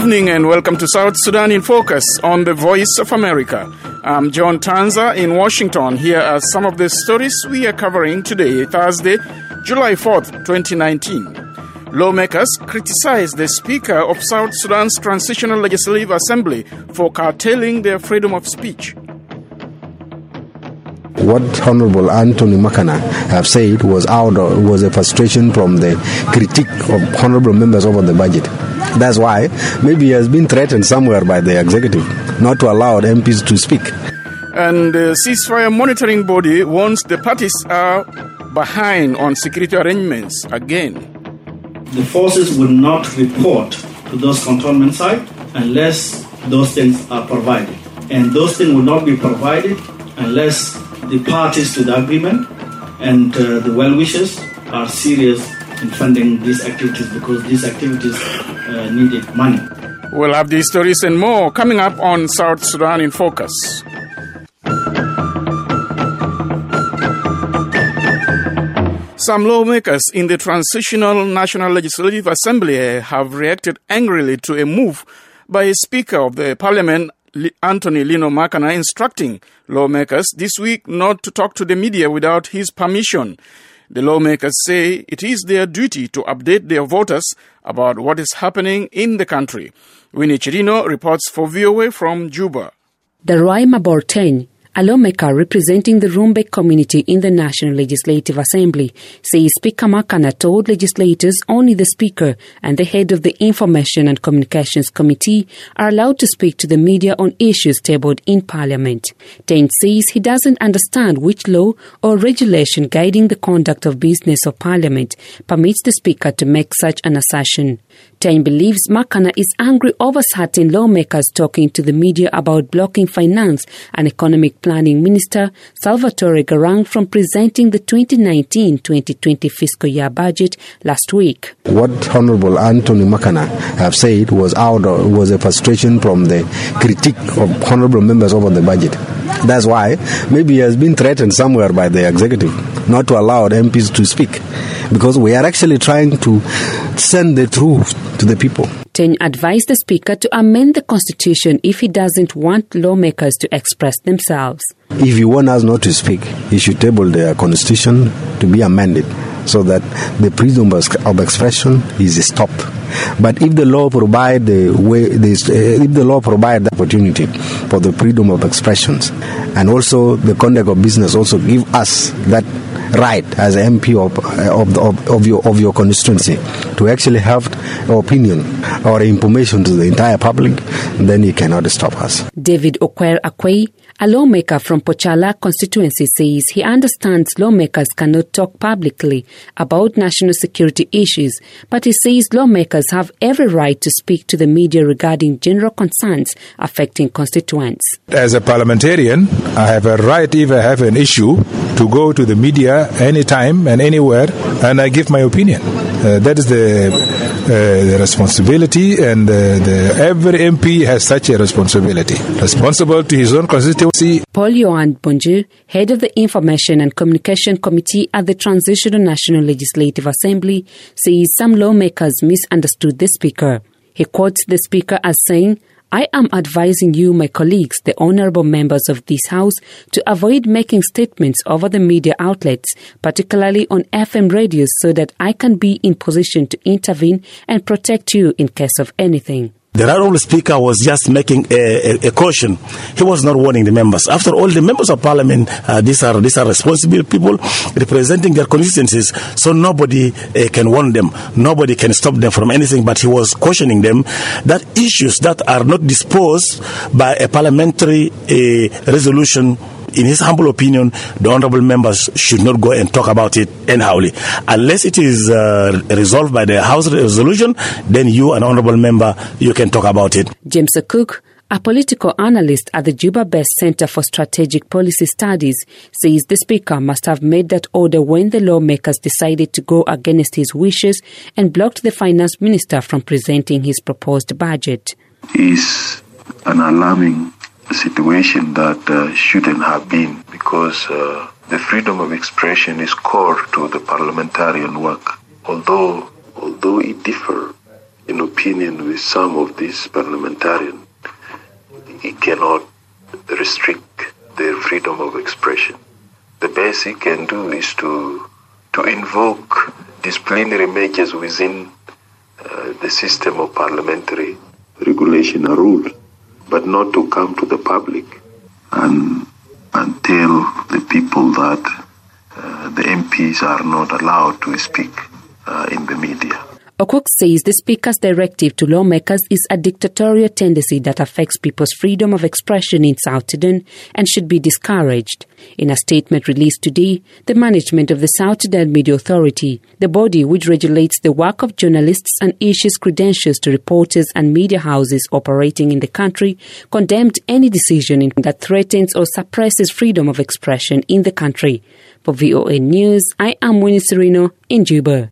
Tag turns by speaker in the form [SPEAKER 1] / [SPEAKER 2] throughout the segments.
[SPEAKER 1] evening and welcome to South Sudan in Focus on the Voice of America. I'm John Tanza in Washington. Here are some of the stories we are covering today, Thursday, July 4th, 2019. Lawmakers criticize the Speaker of South Sudan's Transitional Legislative Assembly for curtailing their freedom of speech.
[SPEAKER 2] What Honorable Anthony Makana have said was a frustration from the critique of honorable members over the budget. That's why maybe he has been threatened somewhere by the executive not to allow the MPs to speak.
[SPEAKER 1] And the ceasefire monitoring body warns the parties are behind on security arrangements again.
[SPEAKER 3] The forces will not report to those cantonment sites unless those things are provided. And those things will not be provided unless the parties to the agreement and the well-wishers are serious in funding these activities, because these activities needed money.
[SPEAKER 1] We'll have these stories and more coming up on South Sudan in Focus. Some lawmakers in the Transitional National Legislative Assembly have reacted angrily to a move by Speaker of the Parliament, Anthony Lino Makana, instructing lawmakers this week not to talk to the media without his permission. The lawmakers say it is their duty to update their voters about what is happening in the country. Winnie Chirino reports for VOA from Juba.
[SPEAKER 4] Darai Maborteng, a lawmaker representing the Rumbek community in the National Legislative Assembly, says Speaker Makana told legislators only the Speaker and the head of the Information and Communications Committee are allowed to speak to the media on issues tabled in Parliament. Teng says he doesn't understand which law or regulation guiding the conduct of business of Parliament permits the Speaker to make such an assertion. Teng believes Makana is angry over certain lawmakers talking to the media about blocking Finance and Economic Planning Minister Salvatore Garang from presenting the 2019-2020 fiscal year budget last week.
[SPEAKER 2] What Honorable Anthony Makana have said was a frustration from the critique of honorable members over the budget. That's why maybe he has been threatened somewhere by the executive not to allow the MPs to speak, because we are actually trying to send the truth to the people.
[SPEAKER 4] Teng advised the Speaker to amend the Constitution if he doesn't want lawmakers to express themselves.
[SPEAKER 2] If you want us not to speak, you should table the Constitution to be amended so that the freedom of expression is stopped. But if the law provide the opportunity for the freedom of expressions, and also the conduct of business also give us that right as an MP of your constituency to actually have an opinion or information to the entire public, then you cannot stop us.
[SPEAKER 4] David Okwer Akwe, a lawmaker from Pochala constituency, says he understands lawmakers cannot talk publicly about national security issues, but he says lawmakers have every right to speak to the media regarding general concerns affecting constituents.
[SPEAKER 5] As a parliamentarian, I have a right, if I have an issue, to go to the media anytime and anywhere, and I give my opinion. That is the responsibility, and every MP has such a responsibility. Responsible to his own constituency.
[SPEAKER 4] Paul Yohan Bonju, head of the Information and Communication Committee at the Transitional National Legislative Assembly, says some lawmakers misunderstood the Speaker. He quotes the Speaker as saying, "I am advising you, my colleagues, the honorable members of this House, to avoid making statements over the media outlets, particularly on FM radios, so that I can be in position to intervene and protect you in case of anything."
[SPEAKER 6] The Honorable Speaker was just making a caution. He was not warning the members. After all, the members of Parliament, these are responsible people representing their constituencies, so nobody can warn them. Nobody can stop them from anything, but he was cautioning them that issues that are not disposed by a parliamentary resolution, in his humble opinion, the honorable members should not go and talk about it anyhowly. Unless it is resolved by the House resolution, then you, an honorable member, you can talk about it.
[SPEAKER 4] James Cook, a political analyst at the Juba-based Center for Strategic Policy Studies, says the Speaker must have made that order when the lawmakers decided to go against his wishes and blocked the Finance Minister from presenting his proposed budget.
[SPEAKER 7] Is an alarming situation that shouldn't have been, because the freedom of expression is core to the parliamentarian work. Although it differs in opinion with some of these parliamentarians, it cannot restrict their freedom of expression. The best he can do is to invoke disciplinary measures within the system of parliamentary regulation or rule, but not to come to the public and tell the people that the MPs are not allowed to speak in the media.
[SPEAKER 4] Okwok says the Speaker's directive to lawmakers is a dictatorial tendency that affects people's freedom of expression in South Sudan and should be discouraged. In a statement released today, the management of the South Sudan Media Authority, the body which regulates the work of journalists and issues credentials to reporters and media houses operating in the country, condemned any decision that threatens or suppresses freedom of expression in the country. For VOA News, I am Winnie Serino in Juba.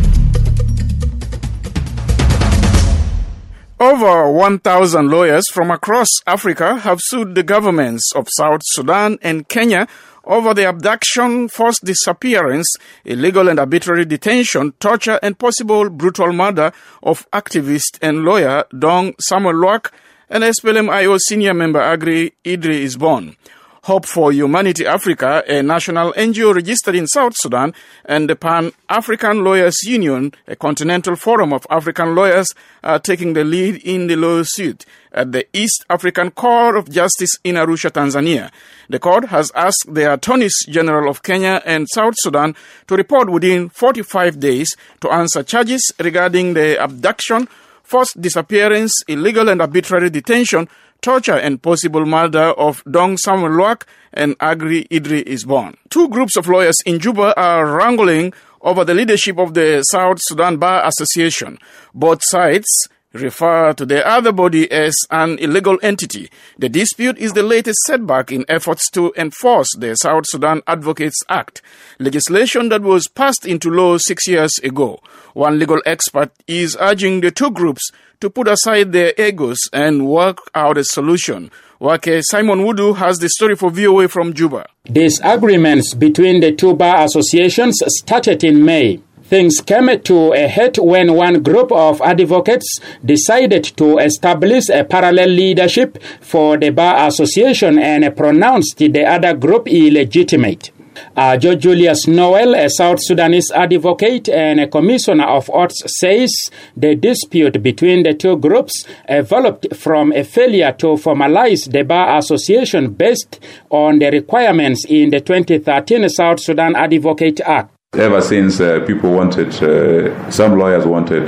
[SPEAKER 1] Over 1,000 lawyers from across Africa have sued the governments of South Sudan and Kenya over the abduction, forced disappearance, illegal and arbitrary detention, torture, and possible brutal murder of activist and lawyer Dong Samuel Luak and SPLM-IO senior member Agri Idri Isbon. Hope for Humanity Africa, a national NGO registered in South Sudan, and the Pan-African Lawyers Union, a continental forum of African lawyers, are taking the lead in the lawsuit at the East African Court of Justice in Arusha, Tanzania. The court has asked the Attorneys General of Kenya and South Sudan to report within 45 days to answer charges regarding the abduction, forced disappearance, illegal and arbitrary detention, torture and possible murder of Dong Samuel Luak and Agri Idri Isbon. Two groups of lawyers in Juba are wrangling over the leadership of the South Sudan Bar Association. Both sides refer to the other body as an illegal entity. The dispute is the latest setback in efforts to enforce the South Sudan Advocates Act, legislation that was passed into law 6 years ago. One legal expert is urging the two groups to put aside their egos and work out a solution. Wake Simon Wudu has the story for VOA from Juba.
[SPEAKER 8] Disagreements between the two bar associations started in May. Things came to a head when one group of advocates decided to establish a parallel leadership for the Bar Association and pronounced the other group illegitimate. Judge Julius Noel, a South Sudanese advocate and a commissioner of arts, says the dispute between the two groups developed from a failure to formalize the Bar Association based on the requirements in the 2013 South Sudan Advocate Act.
[SPEAKER 9] Ever since people wanted, some lawyers wanted,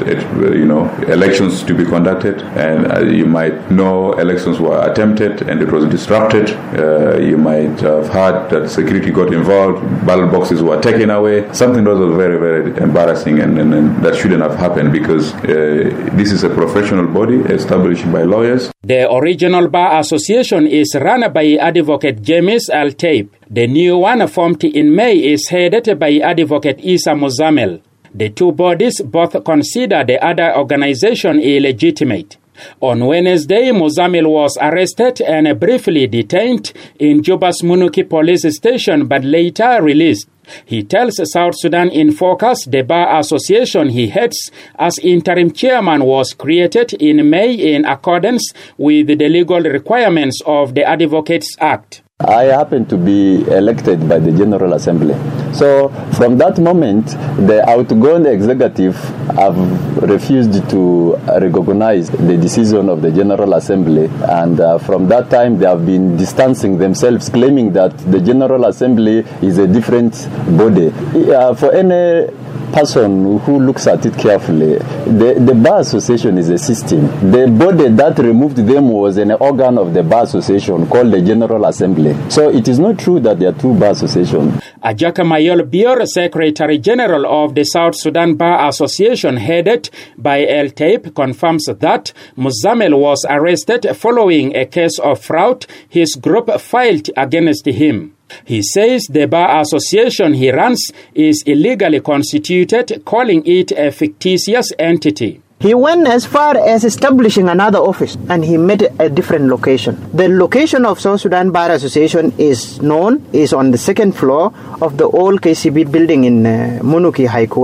[SPEAKER 9] elections to be conducted, and you might know elections were attempted and it was disrupted. You might have heard that security got involved, ballot boxes were taken away. Something that was very, very embarrassing and that shouldn't have happened because this is a professional body established by lawyers.
[SPEAKER 8] The original Bar Association is run by Advocate James Al-Taib. The new one, formed in May, is headed by Advocate Isa Muzamel. The two bodies both consider the other organization illegitimate. On Wednesday, Muzamil was arrested and briefly detained in Juba's Munuki police station but later released. He tells South Sudan in Focus the Bar Association he heads as interim chairman was created in May in accordance with the legal requirements of the Advocates Act.
[SPEAKER 10] I happen to be elected by the General Assembly. So from that moment, the outgoing executive have refused to recognize the decision of the General Assembly. And from that time, they have been distancing themselves, claiming that the General Assembly is a different body. For any person who looks at it carefully, the Bar Association is a system. The body that removed them was an organ of the Bar Association called the General Assembly. So it is not true that there are two bar associations.
[SPEAKER 8] Ajaka Mayol Bior, Secretary General of the South Sudan Bar Association, headed by El Taib, confirms that Muzamel was arrested following a case of fraud his group filed against him. He says the Bar Association he runs is illegally constituted, calling it a fictitious entity.
[SPEAKER 11] He went as far as establishing another office, and he made a different location. The location of South Sudan Bar Association is known, is on the second floor of the old KCB building in Munuki, High Kuwait,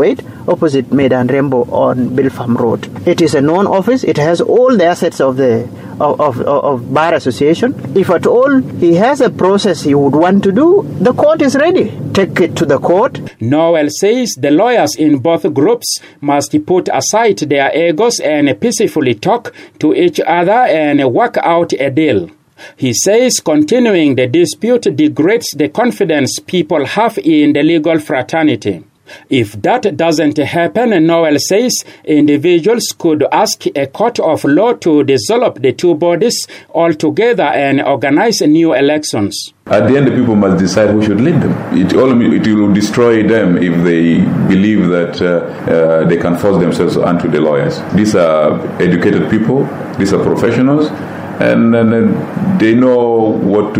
[SPEAKER 11] opposite Medan Rembo on Bilfam Road. It is a known office. It has all the assets of the Bar Association. If at all he has a process he would want to do, the court is ready. Take it to the court.
[SPEAKER 8] Noel says the lawyers in both groups must put aside their egos and peacefully talk to each other and work out a deal. He says continuing the dispute degrades the confidence people have in the legal fraternity. If that doesn't happen, Noel says individuals could ask a court of law to dissolve the two bodies altogether and organize new elections.
[SPEAKER 9] At the end, the people must decide who should lead them. It will destroy them if they believe that they can force themselves onto the lawyers. These are educated people. These are professionals. And they know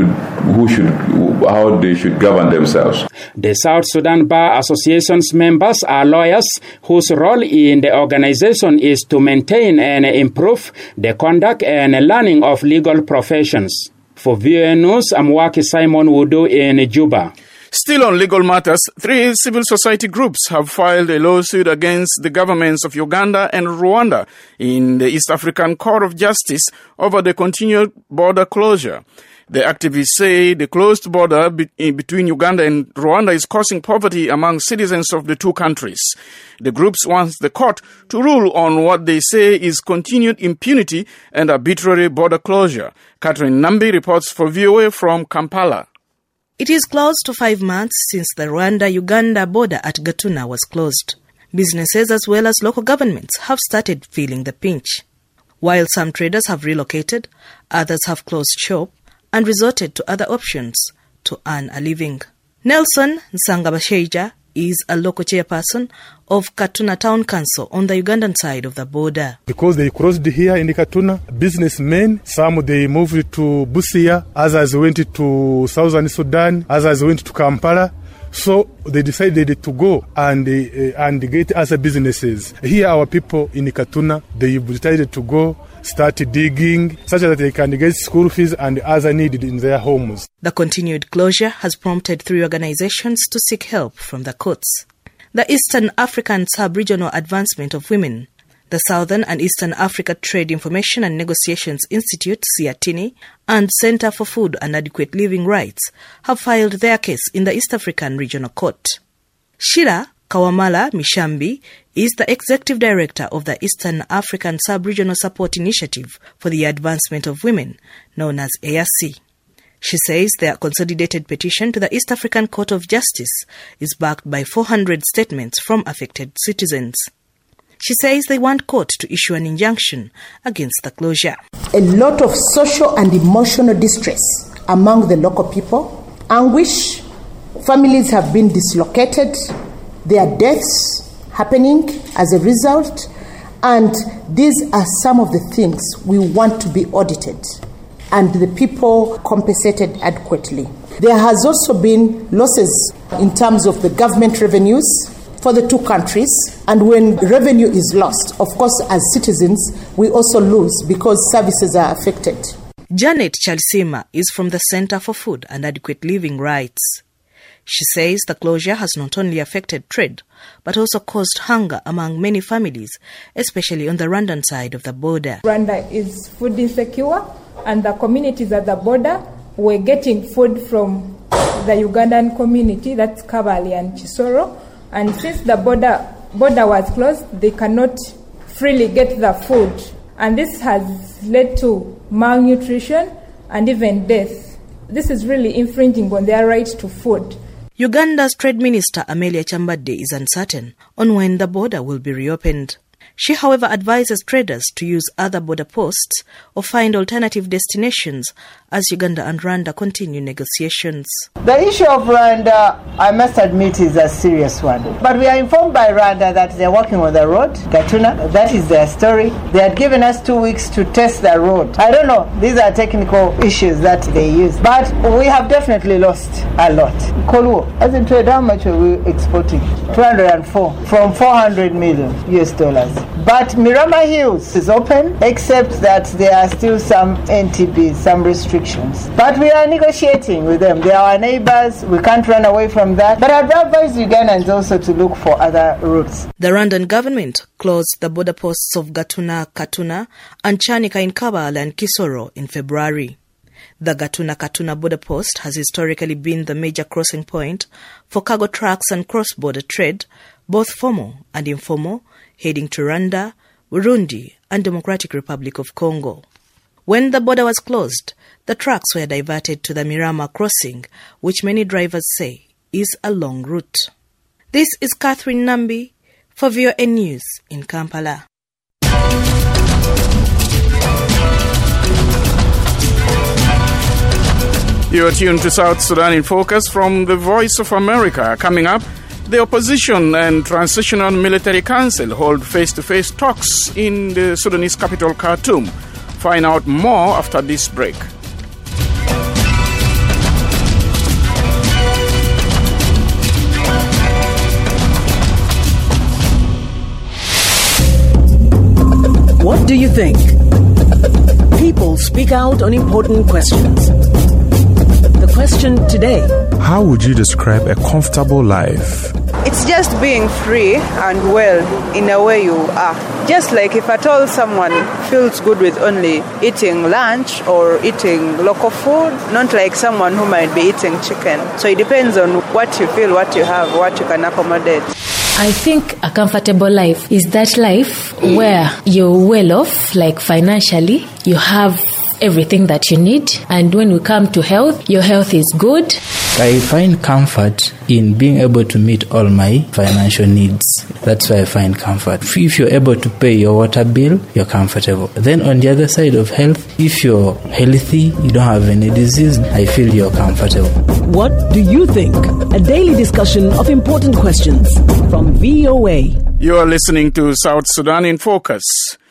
[SPEAKER 9] how they should govern themselves.
[SPEAKER 8] The South Sudan Bar Association's members are lawyers whose role in the organization is to maintain and improve the conduct and learning of legal professions. For VOA News, I'm Waki Simon Wudu in Juba.
[SPEAKER 1] Still on legal matters, 3 civil society groups have filed a lawsuit against the governments of Uganda and Rwanda in the East African Court of Justice over the continued border closure. The activists say the closed border between Uganda and Rwanda is causing poverty among citizens of the two countries. The groups want the court to rule on what they say is continued impunity and arbitrary border closure. Catherine Nambi reports for VOA from Kampala.
[SPEAKER 12] It is close to 5 months since the Rwanda-Uganda border at Gatuna was closed. Businesses as well as local governments have started feeling the pinch. While some traders have relocated, others have closed shop and resorted to other options to earn a living. Nelson Nsangabasheija is a local chairperson of Katuna Town Council on the Ugandan side of the border.
[SPEAKER 13] Because they crossed here in Katuna, businessmen, some they moved to Busia, others went to Southern Sudan, others went to Kampala. So they decided to go and get other businesses. Here our people in Katuna, they decided to go, start digging, such that they can get school fees and other needed in their homes.
[SPEAKER 12] The continued closure has prompted 3 organizations to seek help from the courts. The Eastern African Sub-Regional Advancement of Women, the Southern and Eastern Africa Trade Information and Negotiations Institute, CIATINI, and Center for Food and Adequate Living Rights have filed their case in the East African Regional Court. Shira Kawamala Mishambi is the Executive Director of the Eastern African Sub-Regional Support Initiative for the Advancement of Women, known as EAC. She says their consolidated petition to the East African Court of Justice is backed by 400 statements from affected citizens. She says they want court to issue an injunction against the closure.
[SPEAKER 14] A lot of social and emotional distress among the local people, anguish, families have been dislocated, there are deaths happening as a result, and these are some of the things we want to be audited and the people compensated adequately. There has also been losses in terms of the government revenues for the two countries, and when revenue is lost, of course, as citizens, we also lose because services are affected.
[SPEAKER 12] Janet Chalsima is from the Center for Food and Adequate Living Rights. She says the closure has not only affected trade, but also caused hunger among many families, especially on the Rwandan side of the border.
[SPEAKER 15] Rwanda is food insecure, and the communities at the border were getting food from the Ugandan community, that's Kabale and Chisoro. And since the border was closed, they cannot freely get the food. And this has led to malnutrition and even death. This is really infringing on their right to food.
[SPEAKER 12] Uganda's Trade Minister Amelia Chambadde is uncertain on when the border will be reopened. She, however, advises traders to use other border posts or find alternative destinations as Uganda and Rwanda continue negotiations.
[SPEAKER 11] The issue of Rwanda, I must admit, is a serious one. But we are informed by Rwanda that they're working on the road, Gatuna. That is their story. They had given us 2 weeks to test the road. I don't know. These are technical issues that they use. But we have definitely lost a lot. Koluo, as in trade, how much are we exporting? 204 from $400 million. But Mirama Hills is open, except that there are still some NTBs, some restrictions. But we are negotiating with them. They are our neighbors. We can't run away from that. But I'd advise Ugandans also to look for other routes.
[SPEAKER 12] The Rwandan government closed the border posts of Gatuna, Katuna, and Chanika in Kabale and Kisoro in February. The Gatuna-Katuna border post has historically been the major crossing point for cargo trucks and cross-border trade, both formal and informal, heading to Rwanda, Burundi, and Democratic Republic of Congo. When the border was closed, the trucks were diverted to the Mirama crossing, which many drivers say is a long route. This is Catherine Nambi for VOA News in Kampala.
[SPEAKER 1] You are tuned to South Sudan in Focus from the Voice of America. Coming up, the Opposition and Transitional Military Council hold face-to-face talks in the Sudanese capital, Khartoum. Find out more after this break.
[SPEAKER 16] What do you think? People speak out on important questions. The question today:
[SPEAKER 17] how would you describe a comfortable life?
[SPEAKER 18] It's just being free and well in a way you are. Just like if I told someone feels good with only eating lunch or eating local food, not like someone who might be eating chicken. So it depends on what you feel, what you have, what you can accommodate.
[SPEAKER 19] I think a comfortable life is that life where you're well off, like financially, you have everything that you need, and when we come to health, your health is good.
[SPEAKER 20] I find comfort in being able to meet all my financial needs. That's why I find comfort. If you're able to pay your water bill, you're comfortable. Then on the other side of health, if you're healthy, you don't have any disease, I feel you're comfortable.
[SPEAKER 16] What do you think? A daily discussion of important questions from VOA.
[SPEAKER 1] You are listening to South Sudan in Focus.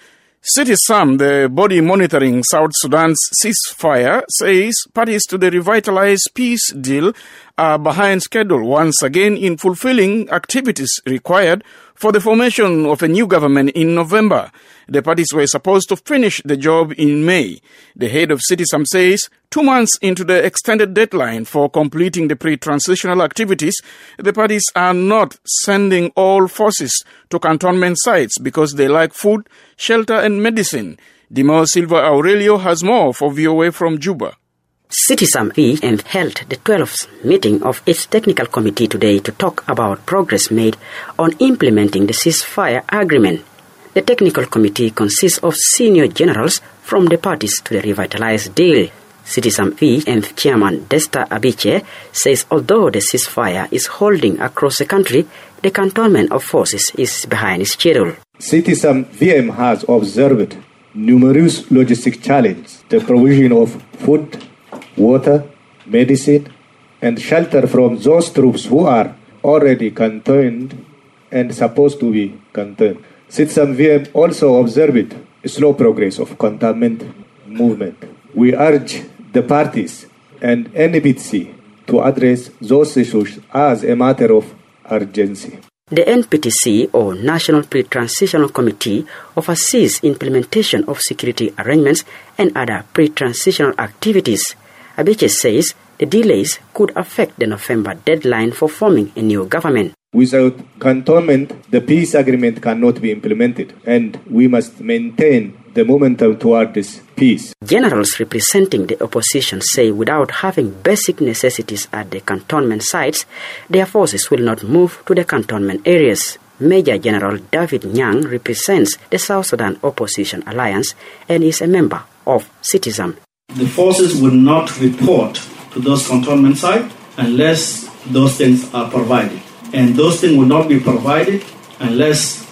[SPEAKER 1] Citisam, the body monitoring South Sudan's ceasefire, says parties to the revitalized peace deal are behind schedule once again in fulfilling activities required for the formation of a new government in November. The parties were supposed to finish the job in May. The head of Citisam says 2 months into the extended deadline for completing the pre-transitional activities, the parties are not sending all forces to cantonment sites because they lack food, shelter and medicine. Dimo Silva Aurelio has more for VOA from Juba.
[SPEAKER 21] Citisam VN held the 12th meeting of its technical committee today to talk about progress made on implementing the ceasefire agreement. The technical committee consists of senior generals from the parties to the revitalized deal. Citisam VN chairman Desta Abiche says although the ceasefire is holding across the country, the cantonment of forces is behind schedule.
[SPEAKER 22] Citisam VM has observed numerous logistic challenges, the provision of food, water, medicine, and shelter from those troops who are already cantoned and supposed to be cantoned. Citisam VM also observed slow progress of cantonment movement. We urge the parties and NPTC to address those issues as a matter of urgency.
[SPEAKER 21] The NPTC, or National Pre-Transitional Committee, oversees implementation of security arrangements and other pre-transitional activities. Abiche says the delays could affect the November deadline for forming a new government.
[SPEAKER 22] Without cantonment, the peace agreement cannot be implemented, and we must maintain the momentum toward this peace.
[SPEAKER 21] Generals representing the opposition say without having basic necessities at the cantonment sites, their forces will not move to the cantonment areas. Major General David Nyang represents the South Sudan Opposition Alliance and is a member of Citisam.
[SPEAKER 3] The forces will not report to those cantonment sites unless those things are provided. And those things will not be provided unless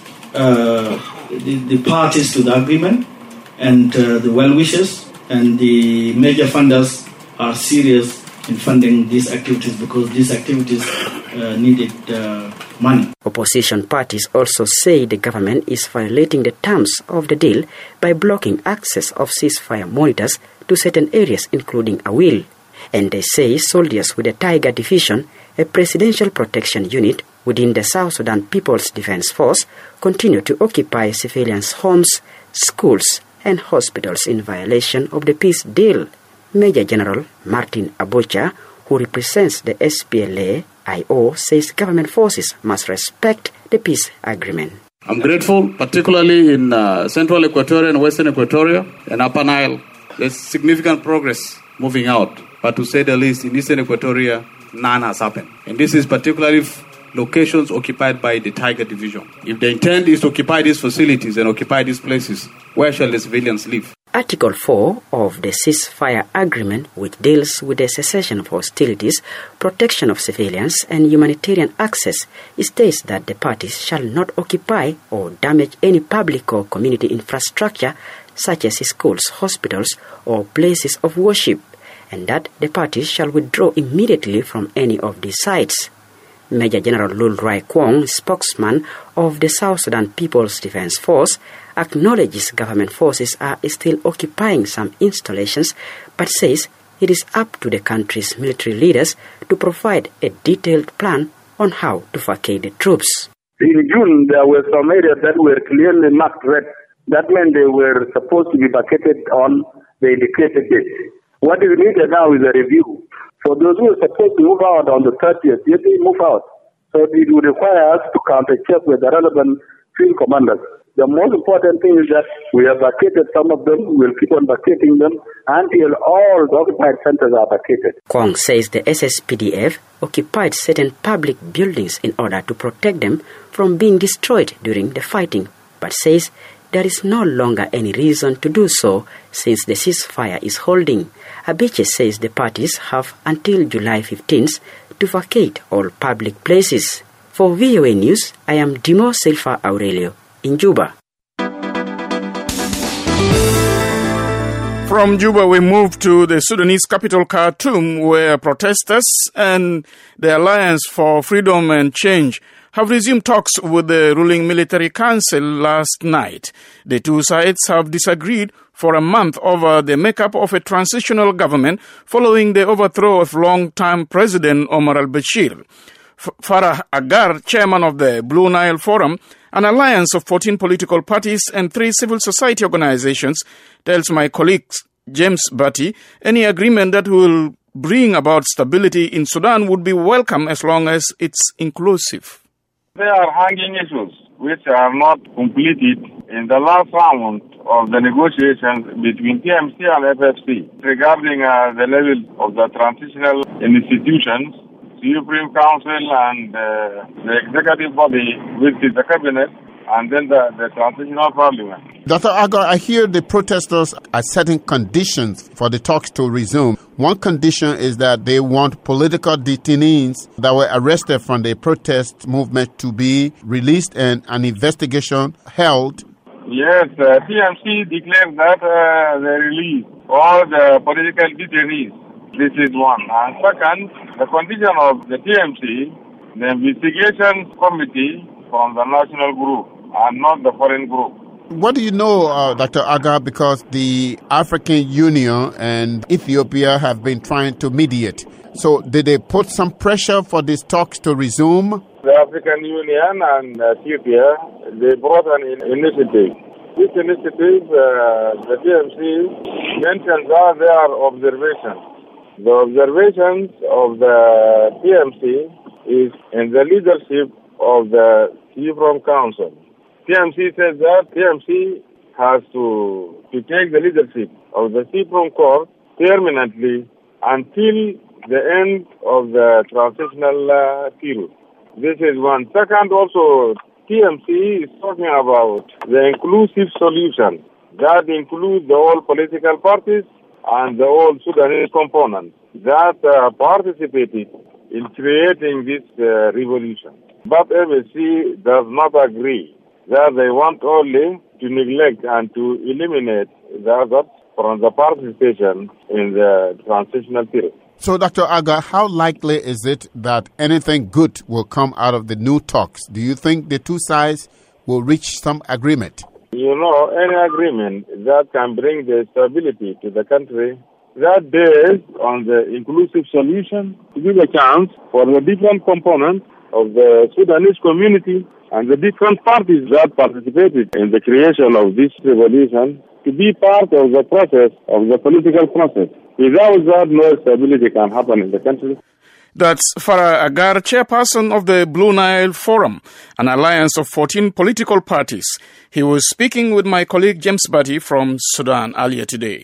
[SPEAKER 3] the parties to the agreement and the well-wishers and the major funders are serious in funding these activities, because these activities needed money.
[SPEAKER 21] Opposition parties also say the government is violating the terms of the deal by blocking access of ceasefire monitors to certain areas, including Awil. And they say soldiers with the Tiger Division, a presidential protection unit within the South Sudan People's Defense Force, continue to occupy civilians' homes, schools, and hospitals in violation of the peace deal. Major General Martin Abucha, who represents the SPLA-IO, says government forces must respect the peace agreement.
[SPEAKER 2] I'm grateful, particularly in Central Equatoria and Western Equatoria and Upper Nile. There's significant progress moving out. But to say the least, in Eastern Equatoria, none has happened. And this is particularly locations occupied by the Tiger Division. If the intent is to occupy these facilities and occupy these places, where shall the civilians live?
[SPEAKER 21] Article 4 of the ceasefire agreement, which deals with the cessation of hostilities, protection of civilians, and humanitarian access, states that the parties shall not occupy or damage any public or community infrastructure such as schools, hospitals, or places of worship, and that the parties shall withdraw immediately from any of these sites. Major General Lul Rai Kwong, spokesman of the South Sudan People's Defense Force, acknowledges government forces are still occupying some installations, but says it is up to the country's military leaders to provide a detailed plan on how to vacate the troops.
[SPEAKER 5] In June, there were some areas that were clearly marked red. That meant they were supposed to be vacated on the indicated date. What is needed now is a review. For those who are supposed to move out on the 30th, they didn't move out. So it would require us to counter-check with the relevant field commanders. The most important thing is that we have vacated some of them. We'll keep on vacating them until all the occupied centers are vacated.
[SPEAKER 21] Kwong says the SSPDF occupied certain public buildings in order to protect them from being destroyed during the fighting, but says there is no longer any reason to do so since the ceasefire is holding. Abeche says the parties have until July 15th to vacate all public places. For VOA News, I am Dimo Silva Aurelio in Juba.
[SPEAKER 1] From Juba, we move to the Sudanese capital, Khartoum, where protesters and the Alliance for Freedom and Change have resumed talks with the ruling military council last night. The two sides have disagreed for a month over the makeup of a transitional government following the overthrow of long-time President Omar al-Bashir. Farah Agar, chairman of the Blue Nile Forum, an alliance of 14 political parties and 3 civil society organizations, tells my colleague James Batty any agreement that will bring about stability in Sudan would be welcome as long as it's inclusive.
[SPEAKER 23] There are hanging issues which are not completed in the last round of the negotiations between TMC and FFC regarding the level of the transitional institutions, Supreme Council and the executive body, which is the cabinet, and then the transitional parliament.
[SPEAKER 24] Dr. Agar, I hear the protesters are setting conditions for the talks to resume. One condition is that they want political detainees that were arrested from the protest movement to be released and an investigation held.
[SPEAKER 23] Yes, TMC declared that they release all the political detainees. This is one. And second, the condition of the TMC, the investigation committee from the national group and not the foreign group.
[SPEAKER 24] What do you know, Dr. Agar, because the African Union and Ethiopia have been trying to mediate. So did they put some pressure for these talks to resume?
[SPEAKER 23] The African Union and Ethiopia, they brought an initiative. This initiative, the TMC mentions are their observations. The observations of the TMC is in the leadership of the Supreme Council. TMC says that TMC has to take the leadership of the Supreme Court permanently until the end of the transitional period. This is one. Second, also, TMC is talking about the inclusive solution that includes the all political parties and the all Sudanese components that participated in creating this revolution. But FSC does not agree that they want only to neglect and to eliminate the others from the participation in the transitional period.
[SPEAKER 24] So, Dr. Agar, how likely is it that anything good will come out of the new talks? Do you think the two sides will reach some agreement?
[SPEAKER 23] You know, any agreement that can bring the stability to the country, that based on the inclusive solution to give a chance for the different components of the Sudanese community and the different parties that participated in the creation of this revolution to be part of the process, of the political process. Without that, no stability can happen in the country.
[SPEAKER 1] That's Farah Agar, chairperson of the Blue Nile Forum, an alliance of 14 political parties. He was speaking with my colleague James Batty from Sudan earlier today.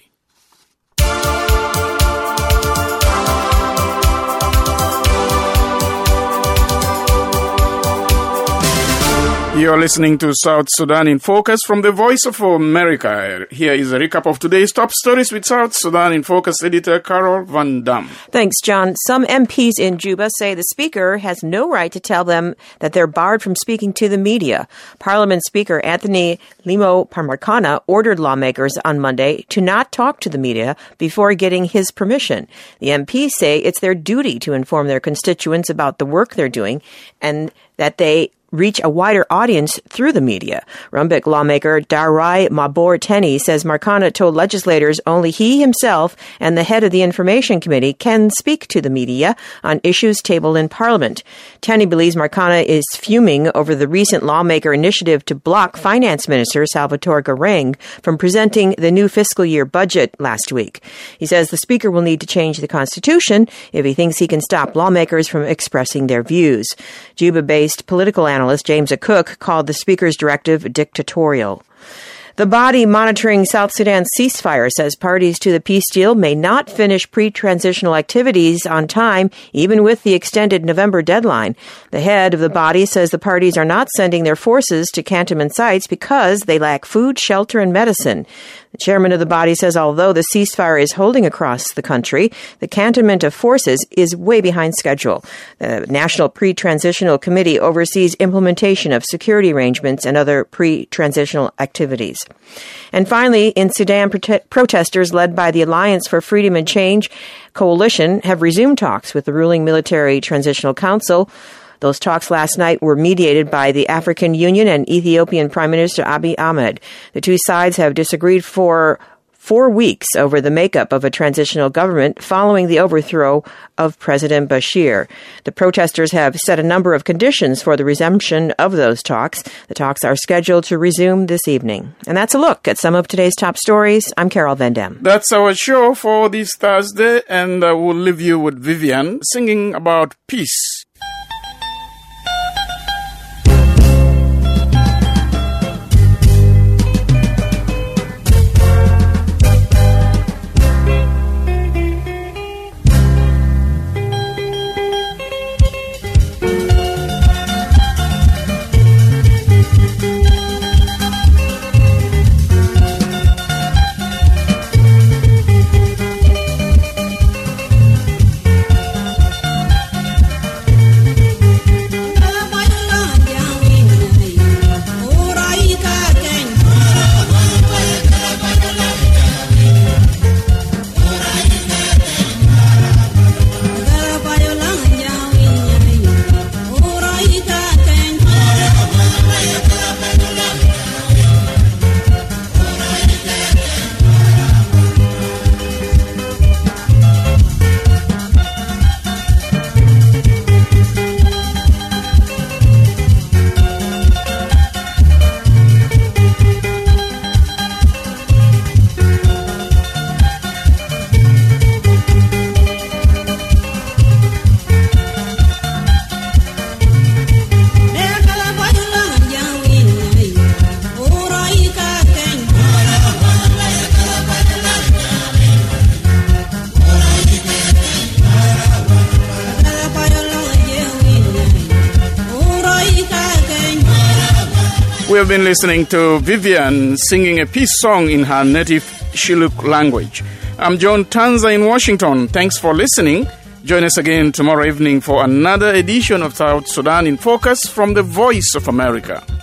[SPEAKER 1] You're listening to South Sudan in Focus from the Voice of America. Here is a recap of today's top stories with South Sudan in Focus editor Carol Van Dam.
[SPEAKER 4] Thanks, John. Some MPs in Juba say the Speaker has no right to tell them that they're barred from speaking to the media. Parliament Speaker Anthony Limo Parmarkana ordered lawmakers on Monday to not talk to the media before getting his permission. The MPs say it's their duty to inform their constituents about the work they're doing and that they reach a wider audience through the media. Rumbek lawmaker Darai Mabor Teni says Markana told legislators only he himself and the head of the Information Committee can speak to the media on issues tabled in Parliament. Teni believes Markana is fuming over the recent lawmaker initiative to block Finance Minister Salvatore Gareng from presenting the new fiscal year budget last week. He says the Speaker will need to change the Constitution if he thinks he can stop lawmakers from expressing their views. Juba-based political analyst James Cook called the Speaker's directive dictatorial. The body monitoring South Sudan's ceasefire says parties to the peace deal may not finish pre-transitional activities on time, even with the extended November deadline. The head of the body says the parties are not sending their forces to cantonment sites because they lack food, shelter, and medicine. The chairman of the body says although the ceasefire is holding across the country, the cantonment of forces is way behind schedule. The National Pre-Transitional Committee oversees implementation of security arrangements and other pre-transitional activities. And finally, in Sudan, protesters led by the Alliance for Freedom and Change coalition have resumed talks with the ruling Military Transitional Council. Those talks last night were mediated by the African Union and Ethiopian Prime Minister Abiy Ahmed. The two sides have disagreed for 4 weeks over the makeup of a transitional government following the overthrow of President Bashir. The protesters have set a number of conditions for the resumption of those talks. The talks are scheduled to resume this evening. And that's a look at some of today's top stories. I'm Carol Van Dam.
[SPEAKER 1] That's our show for this Thursday, and we'll leave you with Vivian singing about peace. We have been listening to Vivian singing a peace song in her native Shilluk language. I'm John Tanza in Washington. Thanks for listening. Join us again tomorrow evening for another edition of South Sudan in Focus from the Voice of America.